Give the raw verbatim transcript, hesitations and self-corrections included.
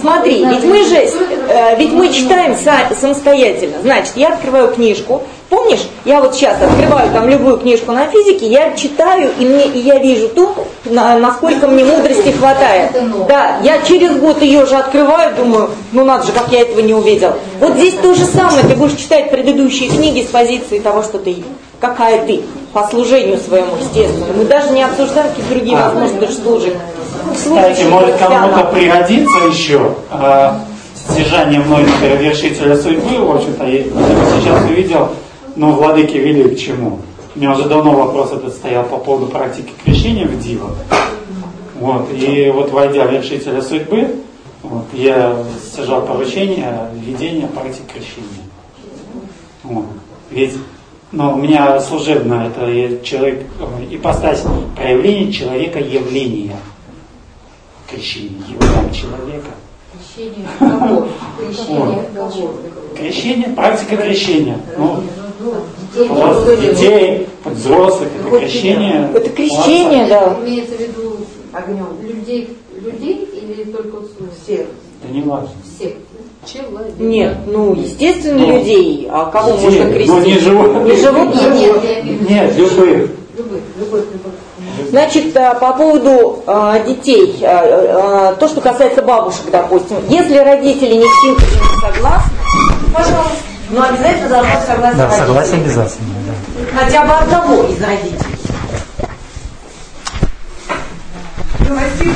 смотри, ведь мы же, э, ведь мы читаем са- самостоятельно. Значит, я открываю книжку. Помнишь, я вот сейчас открываю там любую книжку на физике, я читаю, и, мне, и я вижу то, на, насколько мне мудрости хватает. Да, я через год ее же открываю, думаю, ну надо же, как я этого не увидел. Вот здесь то же самое, ты будешь читать предыдущие книги с позиции того, что ты, какая ты, по служению своему, естественно. Мы даже не обсуждаем какие другие возможности служить. Кстати, может кому-то пригодится еще э, стяжание мной, например, вершителя судьбы, в общем-то, я сейчас увидел, но владыки вели к чему. У меня уже давно вопрос этот стоял по поводу практики крещения в Дивах. Вот, и вот войдя в вершителя судьбы, вот, я стяжал поручение введения практики крещения. Вот. Ведь но у меня служебно это я человек, ипостась проявления человека явления. Крещение, являем человека. Крещение кого? Крещение кого? Крещение, практика крещения. Ну, детей, детей, взрослых, это крещение. Это крещение, да. Имеется в виду огнем людей, людей или только всех? Да не важно. Всех. Человек. Нет, ну, естественно, ну, людей. А кого людей, можно крестить? Ну, не живут. Не живут? Нет, нет, нет, любых. Любых, любых, любых. Значит, по поводу э, детей, э, э, то, что касается бабушек, допустим, если родители не в синтезе не согласны, пожалуйста, но обязательно должны быть согласны. Да, согласие обязательно. Да. Хотя бы одного из родителей.